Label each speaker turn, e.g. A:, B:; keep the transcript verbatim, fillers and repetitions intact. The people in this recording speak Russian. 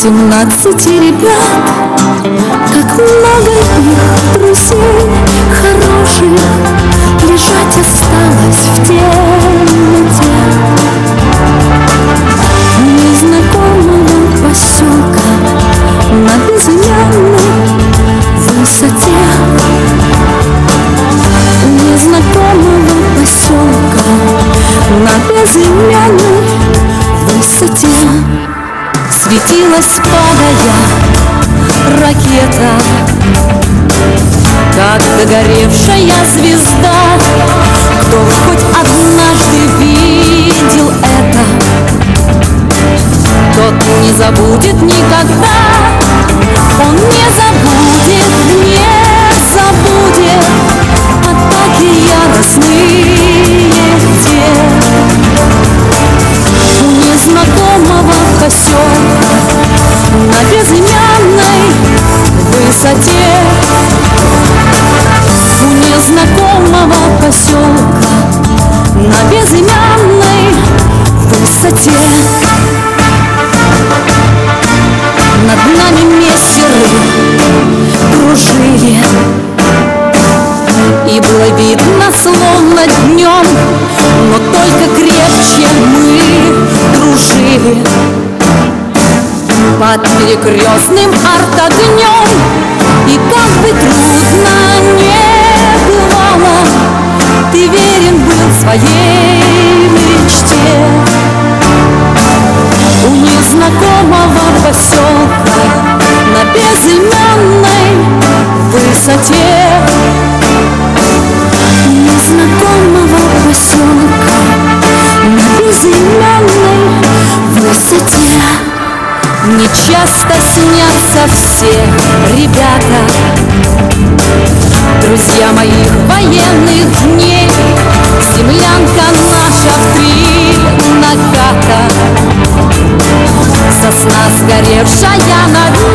A: семнадцати ребят, как много их друзей хороших лежать осталось в темноте незнакомого поселка на безымянной высоте. Незнакомого поселка на безымянной высоте светилась, падая, ракета, как догоревшая звезда. Кто хоть однажды видел это, тот не забудет никогда. Он не забудет, не забудет атаки яростные те. У незнакомого поселка на безымянной высоте. У незнакомого поселка на безымянной высоте. Над нами мессеры кружили, и было видно, словно днем, но только крепче мы дружили. Под перекрестным артогнем, и как бы трудно не бывало, ты верен был своей мечте. У незнакомого поселка на безымянной высоте. У незнакомого поселка на безымянной высоте. Мне часто снятся все ребята, друзья моих военных дней. Землянка наша в три наката, сосна сгоревшая над